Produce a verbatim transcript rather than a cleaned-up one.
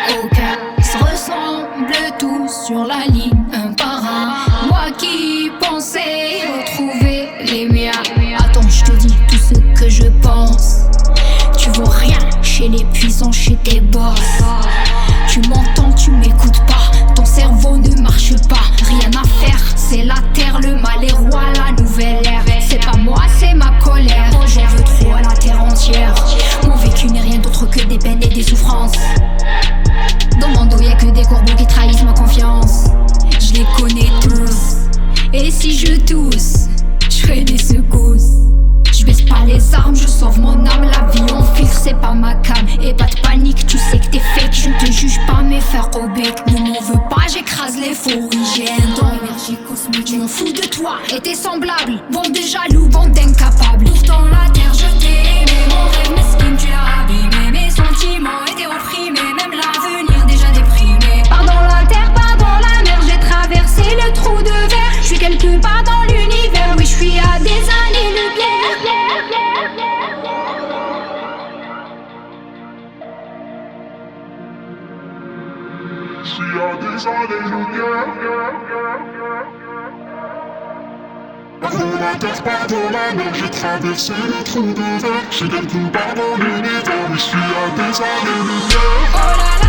aucun se ressemblent tous sur la ligne, un par un. Moi qui pensais retrouver les miens. Attends, je te dis tout ce que je pense. Tu vaux rien chez les puissants, chez tes boss. Tu m'entends, tu m'écoutes pas. Ton cerveau ne marche pas. Rien à faire, c'est la terre, le mal est roi, la nouvelle ère. C'est pas moi, c'est ma colère. J'en veux trop à la terre entière. Mon vécu n'est rien d'autre que des peines et des souffrances. Dans mon dos y'a que des corbeaux qui trahissent ma confiance. Je les connais tous. Et si je tousse, je fais des secousses. Je baisse pas les armes, je sauve mon âme. La vie en filtre, c'est pas ma cam. Et pas de panique, tu sais que t'es fake. Je ne te juge pas, mais faire au bec. Ne m'en veux pas, j'écrase les faux. Hygiène dans l'énergie cosmique. Je m'en fous de toi et tes semblables. Bande de jaloux, bande d'incapables. Pourtant la terre, je t'ai aimé. Mon rêve mesquine, tu l'as abîmé. Mes sentiments étaient opprimés. Même l'avenir déjà déprimé. Pardon la terre, pardon la mer. J'ai traversé le trou de verre. Je suis quelque part dans l'univers. Oui, je suis à des années-lumière. Je suis à des années-lumière. Pardon la terre, pardon la mer. J'ai traversé le trou de verre. Je suis quelque part dans l'univers. Oui, je suis à des années-lumière. Oh là là.